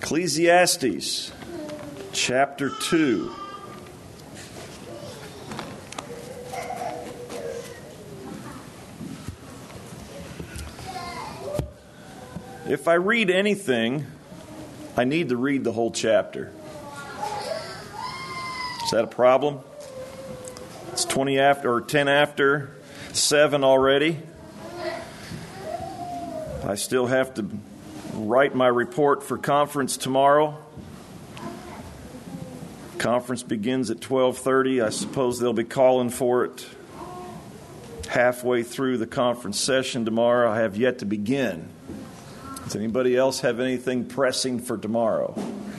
Ecclesiastes chapter 2. If I read anything, I need to read the whole chapter. Is that a problem? It's 10 after 7 already. I still have to write my report for conference tomorrow. Conference begins at 12:30. I suppose they'll be calling for it halfway through the conference session tomorrow. I have yet to begin. Does anybody else have anything pressing for tomorrow?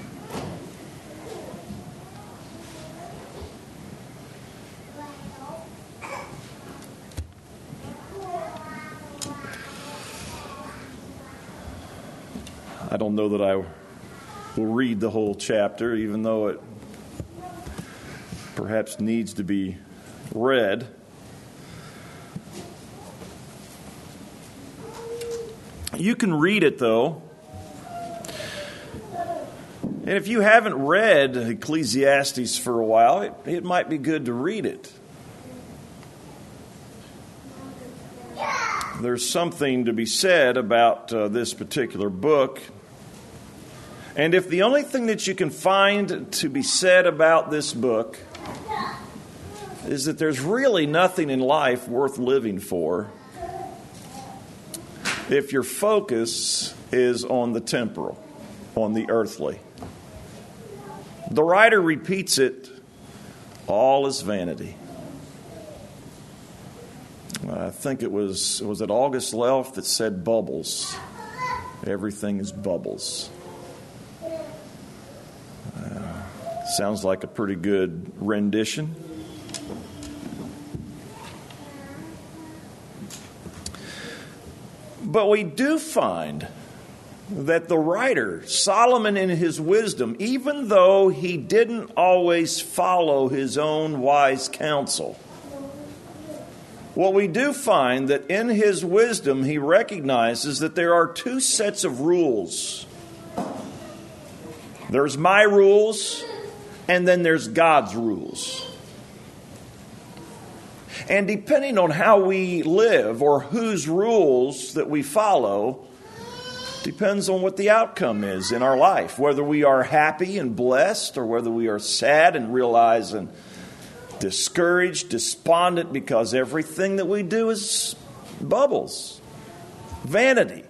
I don't know that I will read the whole chapter, even though it perhaps needs to be read. You can read it, though. And if you haven't read Ecclesiastes for a while, it might be good to read it. There's something to be said about this particular book. And if the only thing that you can find to be said about this book is that there's really nothing in life worth living for if your focus is on the temporal, on the earthly. The writer repeats it, all is vanity. I think it was it August Lelf that said bubbles. Everything is bubbles. Sounds like a pretty good rendition. But we do find that the writer, Solomon in his wisdom, even though he didn't always follow his own wise counsel, what we do find that in his wisdom he recognizes that there are two sets of rules. There's my rules, and then there's God's rules. And depending on how we live or whose rules that we follow, depends on what the outcome is in our life. Whether we are happy and blessed or whether we are sad and realize and discouraged, despondent because everything that we do is bubbles, vanity.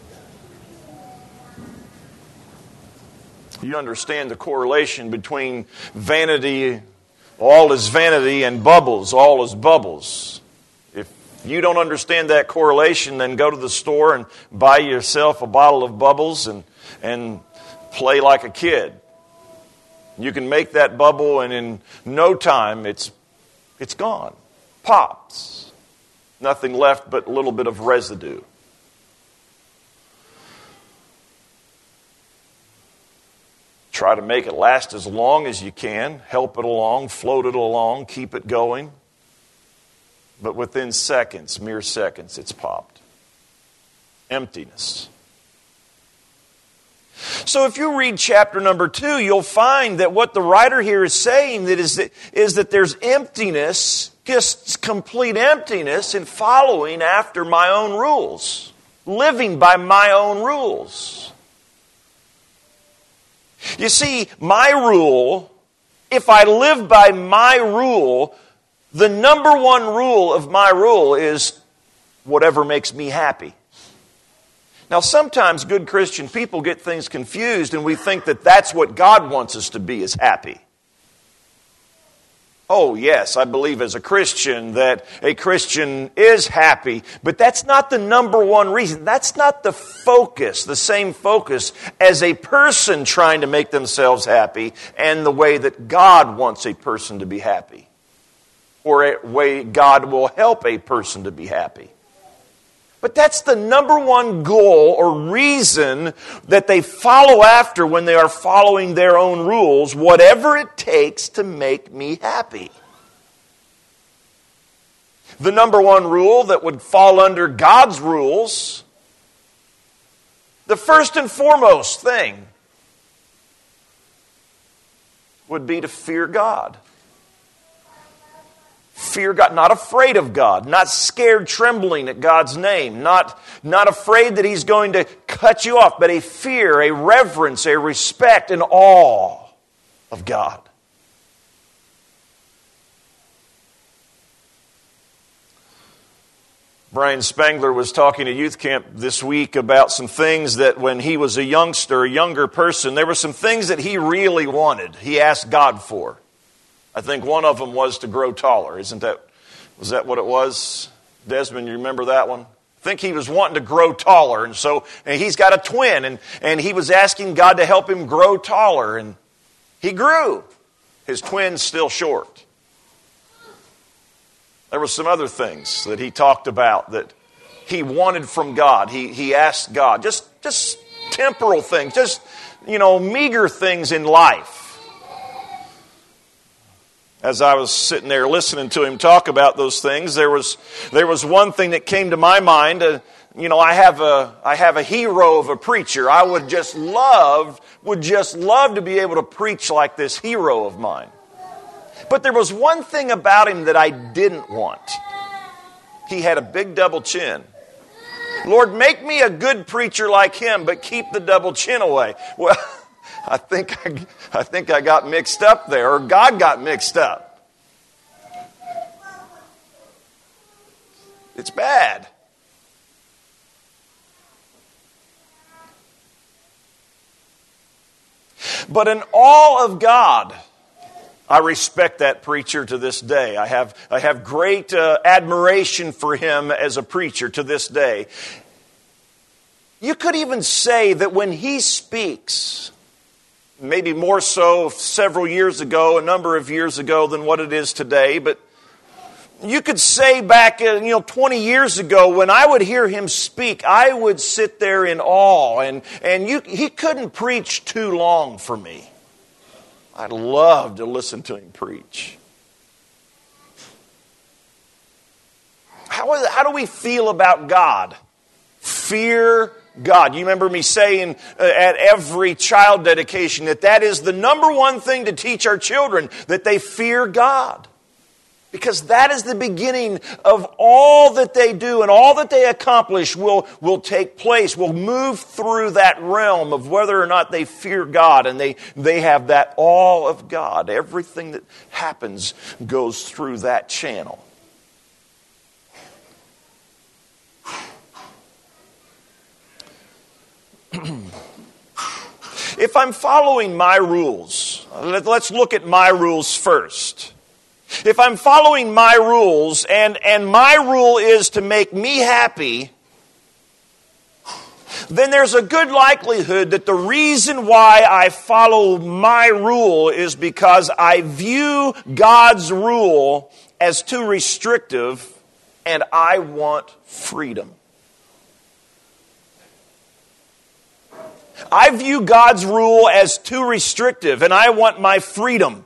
You understand the correlation between vanity, all is vanity, and bubbles, all is bubbles. If you don't understand that correlation, then go to the store and buy yourself a bottle of bubbles and play like a kid. You can make that bubble, and in no time, it's gone. Pops. Nothing left but a little bit of residue. Try to make it last as long as you can. Help it along, float it along, keep it going. But within seconds, mere seconds, it's popped. Emptiness. So if you read chapter number 2, you'll find that what the writer here is saying is that there's emptiness, just complete emptiness in following after my own rules, living by my own rules. You see, my rule, if I live by my rule, the number one rule of my rule is whatever makes me happy. Now, sometimes good Christian people get things confused and we think that that's what God wants us to be, is happy. Oh, yes, I believe as a Christian that a Christian is happy, but that's not the number one reason. That's not the focus, the same focus as a person trying to make themselves happy and the way that God wants a person to be happy, or a way God will help a person to be happy. But that's the number one goal or reason that they follow after when they are following their own rules, whatever it takes to make me happy. The number one rule that would fall under God's rules, the first and foremost thing would be to fear God. Fear God, not afraid of God, not scared, trembling at God's name, not afraid that He's going to cut you off, but a fear, a reverence, a respect, an awe of God. Brian Spangler was talking at youth camp this week about some things that when he was a youngster, a younger person, there were some things that he really wanted. He asked God for. I think one of them was to grow taller. Was that what it was? Desmond, you remember that one? I think he was wanting to grow taller, and he's got a twin, and he was asking God to help him grow taller, and he grew. His twin's still short. There were some other things that he talked about that he wanted from God. He asked God, just temporal things, just, meager things in life. As I was sitting there listening to him talk about those things, there was one thing that came to my mind. I have a hero of a preacher. I would just love to be able to preach like this hero of mine. But there was one thing about him that I didn't want. He had a big double chin. Lord, make me a good preacher like him, but keep the double chin away. Well, I think I got mixed up there, or God got mixed up. It's bad. But in awe of God, I respect that preacher to this day. I have great admiration for him as a preacher to this day. You could even say that when he speaks, maybe more so several years ago, a number of years ago than what it is today, but you could say back 20 years ago when I would hear him speak, I would sit there in awe, and he couldn't preach too long for me. I'd love to listen to him preach. How do we feel about God? Fear God. You remember me saying at every child dedication that is the number one thing to teach our children, that they fear God. Because that is the beginning of all that they do and all that they accomplish will take place, will move through that realm of whether or not they fear God and they have that awe of God. Everything that happens goes through that channel. If I'm following my rules, let's look at my rules first. If I'm following my rules and my rule is to make me happy, then there's a good likelihood that the reason why I follow my rule is because I view God's rule as too restrictive and I want freedom. I view God's rule as too restrictive and I want my freedom.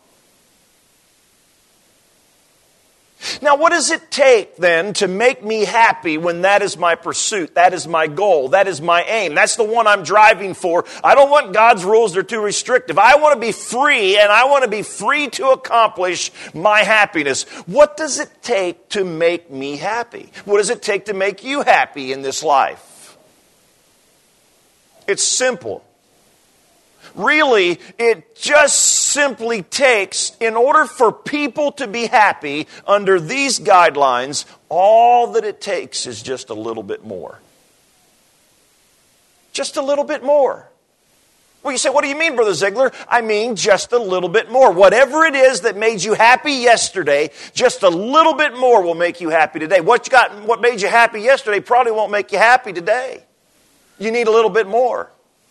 Now, what does it take then to make me happy when that is my pursuit, that is my goal, that is my aim, that's the one I'm driving for? I don't want God's rules, they're too restrictive. I want to be free, and I want to be free to accomplish my happiness. What does it take to make me happy? What does it take to make you happy in this life? It's simple. Really, it just simply takes, in order for people to be happy under these guidelines, all that it takes is just a little bit more. Just a little bit more. Well, you say, what do you mean, Brother Ziegler? I mean just a little bit more. Whatever it is that made you happy yesterday, just a little bit more will make you happy today. What made you happy yesterday probably won't make you happy today. You need a little bit more.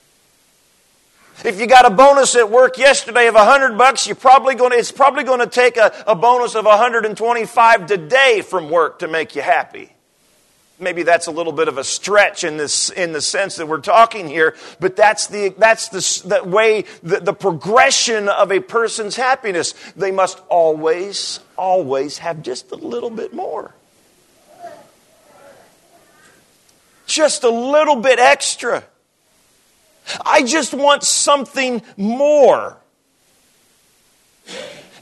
If you got a bonus at work yesterday of $100, it's probably going to take a bonus of $125 today from work to make you happy. Maybe that's a little bit of a stretch in the sense that we're talking here, but that's the way, the progression of a person's happiness. They must always have just a little bit more. Just a little bit extra. I just want something more.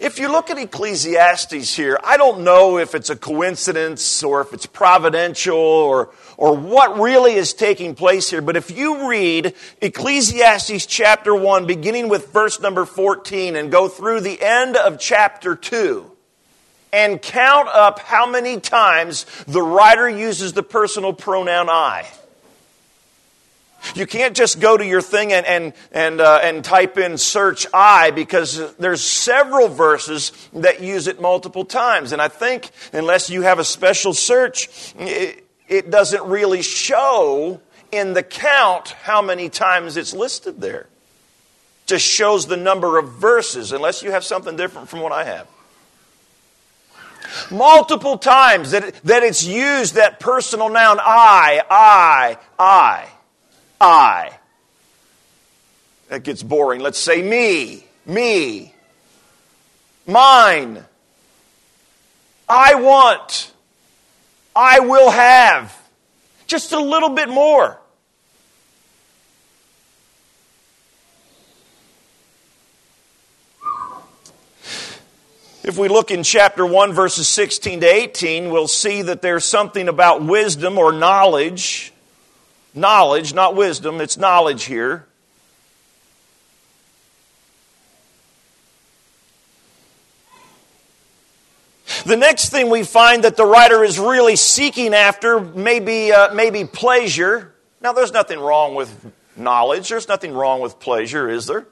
If you look at Ecclesiastes here, I don't know if it's a coincidence or if it's providential or what really is taking place here. But if you read Ecclesiastes chapter 1, beginning with verse number 14, and go through the end of chapter 2, and count up how many times the writer uses the personal pronoun I. You can't just go to your thing and type in search I, because there's several verses that use it multiple times. And I think unless you have a special search, it doesn't really show in the count how many times it's listed there. Just shows the number of verses, unless you have something different from what I have. Multiple times that it's used, that personal noun I. That gets boring. Let's say me, mine, I want, I will have. Just a little bit more. If we look in chapter 1, verses 16 to 18, we'll see that there's something about wisdom or knowledge. Knowledge, not wisdom, it's knowledge here. The next thing we find that the writer is really seeking after may be pleasure. Now, there's nothing wrong with knowledge. There's nothing wrong with pleasure, is there?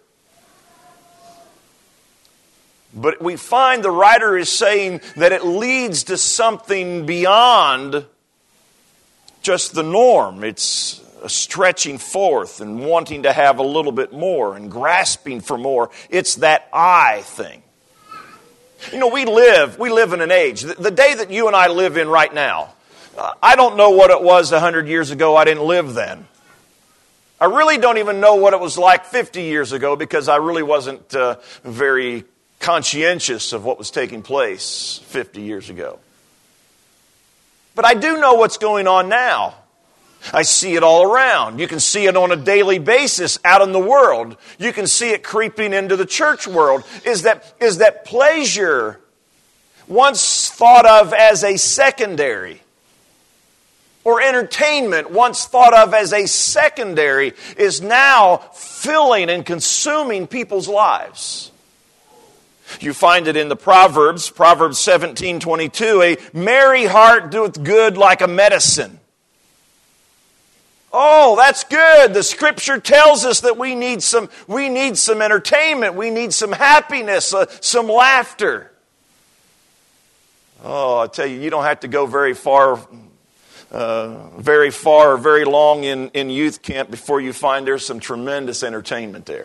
But we find the writer is saying that it leads to something beyond just the norm. It's a stretching forth and wanting to have a little bit more and grasping for more. It's that I thing. You know, we live in an age, the day that you and I live in right now, I don't know what it was 100 years ago. I didn't live then. I really don't even know what it was like 50 years ago, because I really wasn't very conscientious of what was taking place 50 years ago. But I do know what's going on now. I see it all around. You can see it on a daily basis out in the world. You can see it creeping into the church world. Is that pleasure, once thought of as a secondary, or entertainment, once thought of as a secondary, is now filling and consuming people's lives. You find it in the Proverbs 17:22, a merry heart doeth good like a medicine. Oh, that's good. The Scripture tells us that we need some entertainment, we need some happiness, some laughter. Oh, I tell you, you don't have to go very far or very long in youth camp before you find there's some tremendous entertainment there.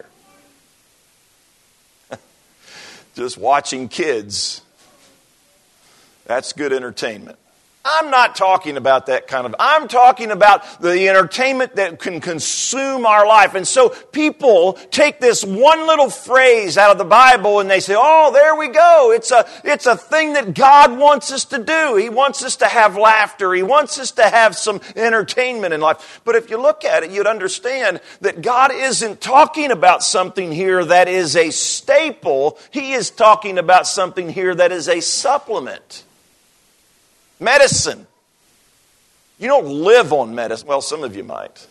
Just watching kids, that's good entertainment. I'm not talking about that kind of, I'm talking about the entertainment that can consume our life. And so people take this one little phrase out of the Bible and they say, oh, there we go. It's a thing that God wants us to do. He wants us to have laughter. He wants us to have some entertainment in life. But if you look at it, you'd understand that God isn't talking about something here that is a staple. He is talking about something here that is a supplement. Medicine. You don't live on medicine. Well, some of you might.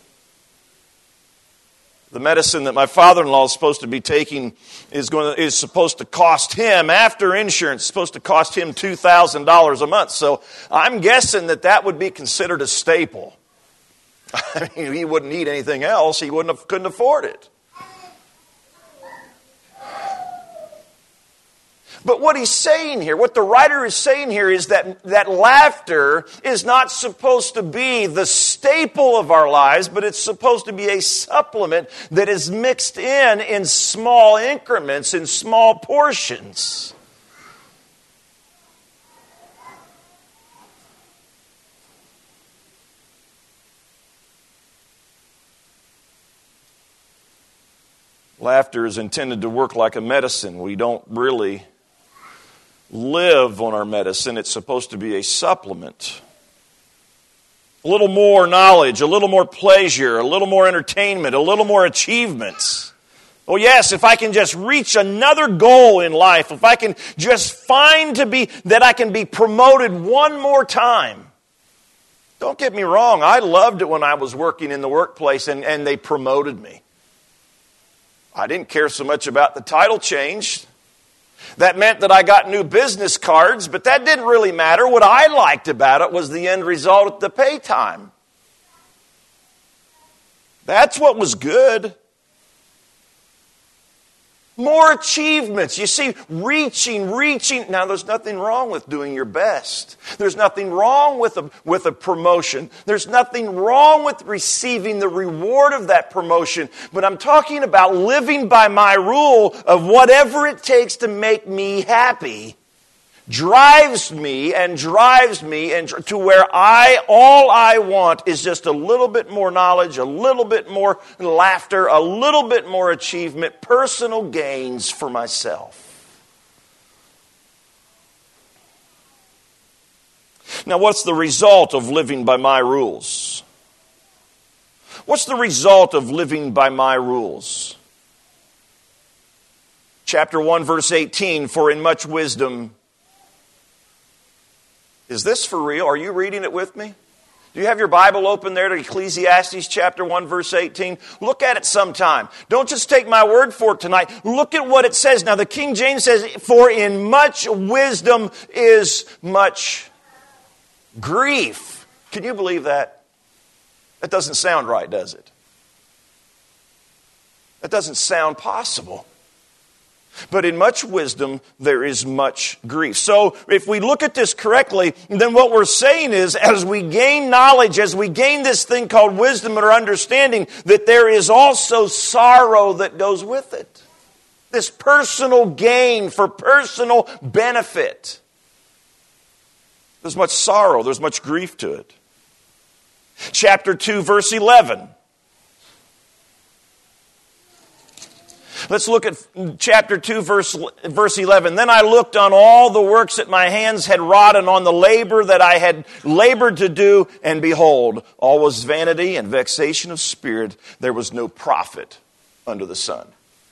The medicine that my father-in-law is supposed to be taking is supposed to cost him, after insurance, supposed to cost him $2,000 a month. So I'm guessing that would be considered a staple. I mean, he wouldn't need anything else. He couldn't afford it. But what he's saying here, what the writer is saying here, is that laughter is not supposed to be the staple of our lives, but it's supposed to be a supplement that is mixed in small increments, in small portions. Laughter is intended to work like a medicine. We don't really live on our medicine. It's supposed to be a supplement. A little more knowledge, a little more pleasure, a little more entertainment, a little more achievements. Oh yes, if I can just reach another goal in life, if I can just find that I can be promoted one more time. Don't get me wrong, I loved it when I was working in the workplace and they promoted me. I didn't care so much about the title change. That meant that I got new business cards, but that didn't really matter. What I liked about it was the end result at the pay time. That's what was good. More achievements. You see, reaching. Now, there's nothing wrong with doing your best. There's nothing wrong with a promotion. There's nothing wrong with receiving the reward of that promotion. But I'm talking about living by my rule of whatever it takes to make me happy. Drives me and to where all I want is just a little bit more knowledge, a little bit more laughter, a little bit more achievement, personal gains for myself. Now, what's the result of living by my rules? What's the result of living by my rules? Chapter 1, verse 18, for in much wisdom. Is this for real? Are you reading it with me? Do you have your Bible open there to Ecclesiastes chapter 1, verse 18? Look at it sometime. Don't just take my word for it tonight. Look at what it says. Now, the King James says, for in much wisdom is much grief. Can you believe that? That doesn't sound right, does it? That doesn't sound possible. But in much wisdom, there is much grief. So if we look at this correctly, then what we're saying is, as we gain knowledge, as we gain this thing called wisdom or understanding, that there is also sorrow that goes with it. This personal gain for personal benefit. There's much sorrow, there's much grief to it. Chapter 2, verse 11. Let's look at chapter 2, verse 11. Then I looked on all the works that my hands had wrought and on the labor that I had labored to do, and behold, all was vanity and vexation of spirit. There was no profit under the sun.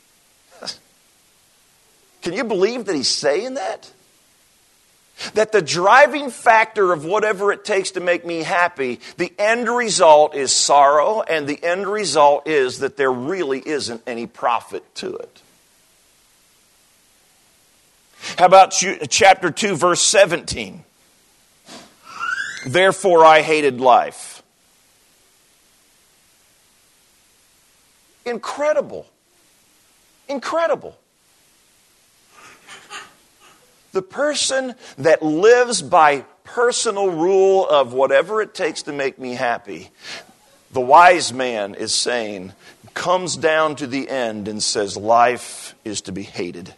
Can you believe that he's saying that? That the driving factor of whatever it takes to make me happy, the end result is sorrow, and the end result is that there really isn't any profit to it. How about chapter 2, verse 17? Therefore I hated life. Incredible. Incredible. The person that lives by personal rule of whatever it takes to make me happy, the wise man is saying, comes down to the end and says, life is to be hated.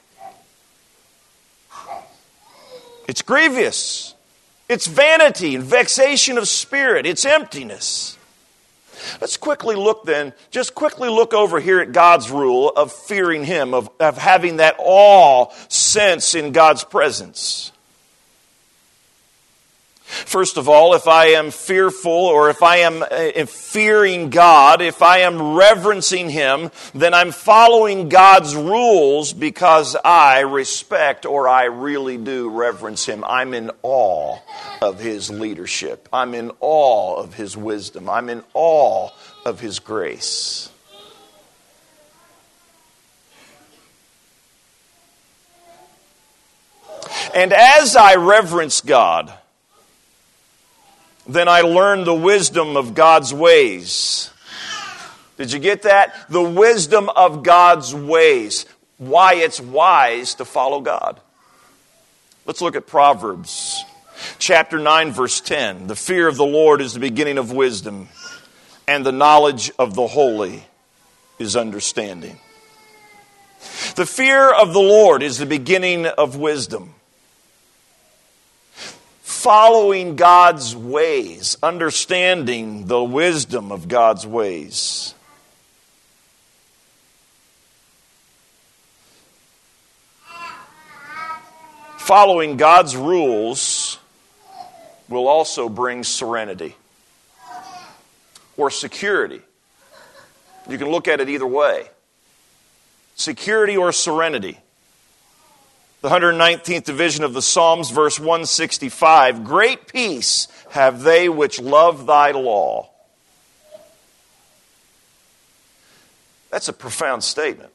It's grievous. It's vanity and vexation of spirit. It's emptiness. Let's quickly look then, just quickly look over here at God's rule of fearing Him, of having that awe sense in God's presence. First of all, if I am fearful or if I am fearing God, if I am reverencing Him, then I'm following God's rules because I respect or I really do reverence Him. I'm in awe of His leadership. I'm in awe of His wisdom. I'm in awe of His grace. And as I reverence God, then I learn the wisdom of God's ways. Did you get that? The wisdom of God's ways. Why it's wise to follow God. Let's look at Proverbs. Chapter 9, verse 10. The fear of the Lord is the beginning of wisdom, and the knowledge of the holy is understanding. The fear of the Lord is the beginning of wisdom. Following God's ways, understanding the wisdom of God's ways. Following God's rules will also bring serenity or security. You can look at it either way. security, or serenity. The 119th division of the Psalms, verse 165, great peace have they which love thy law. That's a profound statement.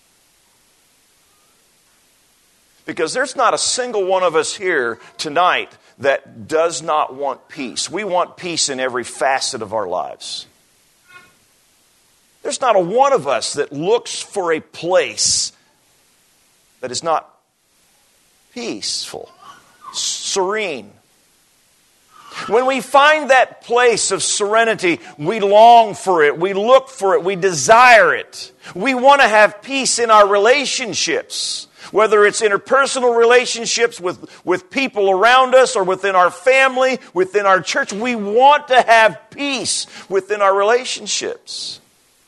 Because there's not a single one of us here tonight that does not want peace. We want peace in every facet of our lives. There's not a one of us that looks for a place that is not peaceful, serene. When we find that place of serenity, we long for it, we look for it, we desire it. We want to have peace in our relationships, whether it's interpersonal relationships with people around us or within our family, within our church. We want to have peace within our relationships.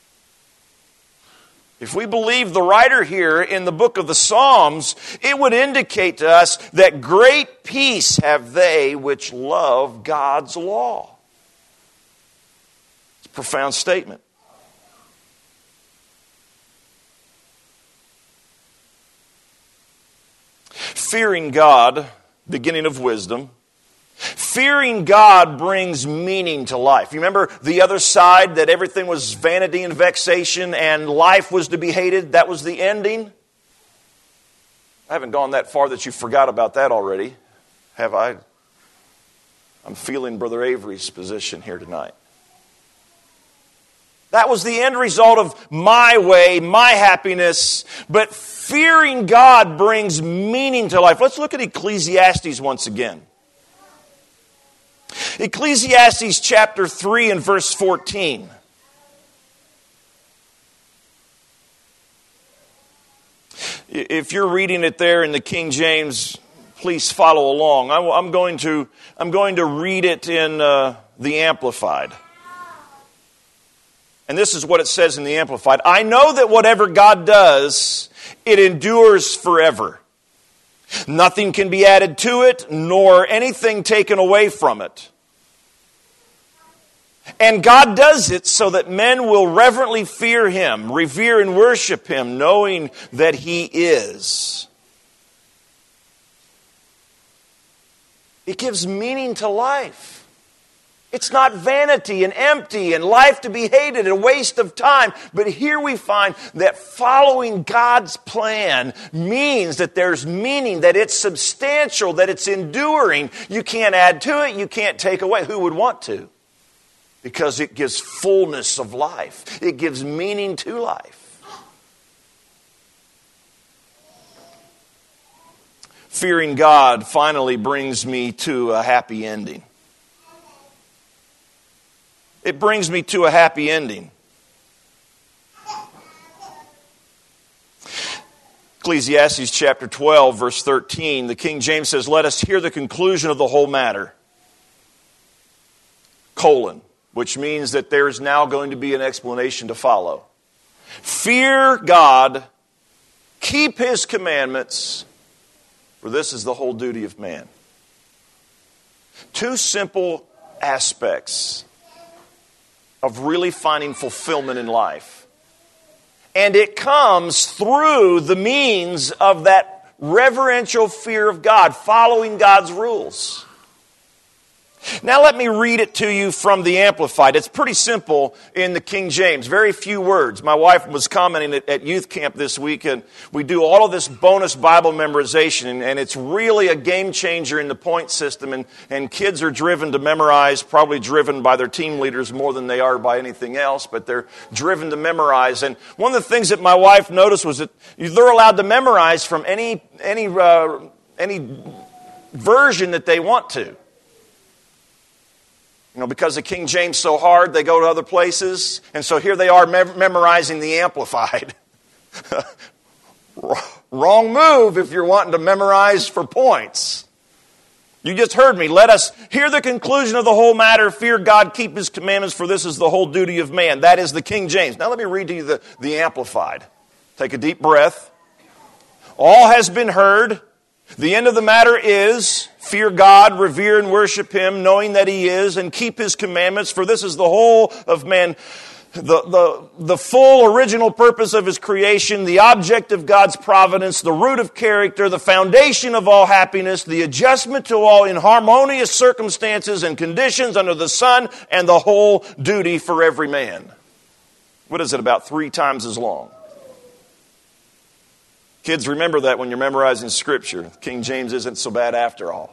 If we believe the writer here in the book of the Psalms, it would indicate to us that great peace have they which love God's law. It's a profound statement. Fearing God, beginning of wisdom. Fearing God brings meaning to life. You remember the other side, that everything was vanity and vexation and life was to be hated? That was the ending? I haven't gone that far that you forgot about that already, have I? I'm feeling Brother Avery's position here tonight. That was the end result of my way, my happiness. But fearing God brings meaning to life. Let's look at Ecclesiastes once again. Ecclesiastes chapter 3 and verse 14. If you're reading it there in the King James, please follow along. I'm going to read it in the Amplified. And this is what it says in the Amplified. I know that whatever God does, it endures forever. Nothing can be added to it, nor anything taken away from it. And God does it so that men will reverently fear Him, revere and worship Him, knowing that He is. It gives meaning to life. It's not vanity and empty and life to be hated, a waste of time. But here we find that following God's plan means that there's meaning, that it's substantial, that it's enduring. You can't add to it, you can't take away. Who would want to? Because it gives fullness of life. It gives meaning to life. Fearing God finally brings me to a happy ending. It brings me to a happy ending. Ecclesiastes chapter 12, verse 13, the King James says, let us hear the conclusion of the whole matter. Which means that there is now going to be an explanation to follow. Fear God, keep His commandments, for this is the whole duty of man. Two simple aspects of really finding fulfillment in life. And it comes through the means of that reverential fear of God, following God's rules. Now let me read it to you from the Amplified. It's pretty simple in the King James. Very few words. My wife was commenting at youth camp this week, and we do all of this bonus Bible memorization, and it's really a game changer in the point system, and kids are driven to memorize, probably driven by their team leaders more than they are by anything else, but they're driven to memorize. And one of the things that my wife noticed was that they're allowed to memorize from any version that they want to. You know, because the King James so hard, they go to other places. And so here they are memorizing the Amplified. Wrong move if you're wanting to memorize for points. You just heard me. Let us hear the conclusion of the whole matter. Fear God, keep His commandments, for this is the whole duty of man. That is the King James. Now let me read to you the Amplified. Take a deep breath. All has been heard. The end of the matter is, fear God, revere and worship Him, knowing that He is, and keep His commandments, for this is the whole of man. the full original purpose of His creation, the object of God's providence, the root of character, the foundation of all happiness, the adjustment to all inharmonious circumstances and conditions under the sun, and the whole duty for every man. What is it, about 3 times as long? Kids, remember that when you're memorizing Scripture. King James isn't so bad after all.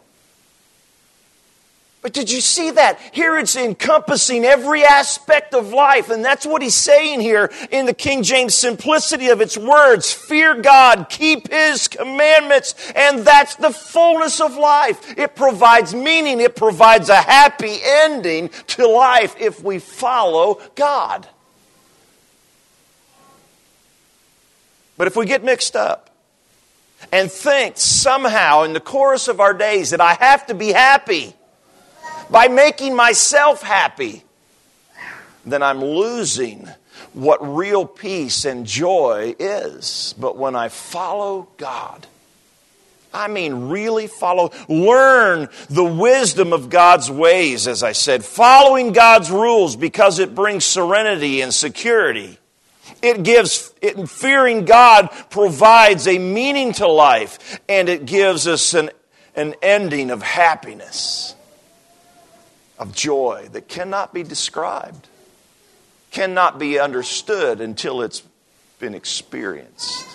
But did you see that? Here it's encompassing every aspect of life. And that's what he's saying here in the King James simplicity of its words. Fear God, keep His commandments, and that's the fullness of life. It provides meaning. It provides a happy ending to life if we follow God. But if we get mixed up and think somehow in the course of our days that I have to be happy by making myself happy, then I'm losing what real peace and joy is. But when I follow God, I mean really follow, learn the wisdom of God's ways, as I said, following God's rules because it brings serenity and security. Fearing God provides a meaning to life, and it gives us an ending of happiness, of joy that cannot be described, cannot be understood until it's been experienced.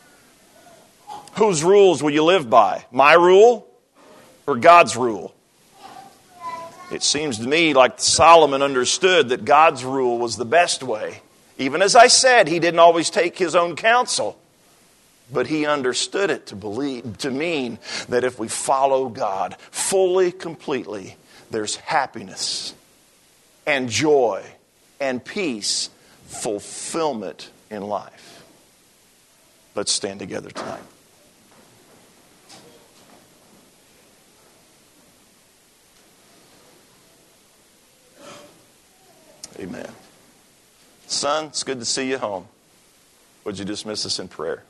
Whose rules will you live by? My rule or God's rule? It seems to me like Solomon understood that God's rule was the best way. Even as I said, he didn't always take his own counsel, but he understood it to mean that if we follow God fully, completely, there's happiness and joy and peace, fulfillment in life. Let's stand together tonight. Amen. Son, it's good to see you home. Would you dismiss us in prayer?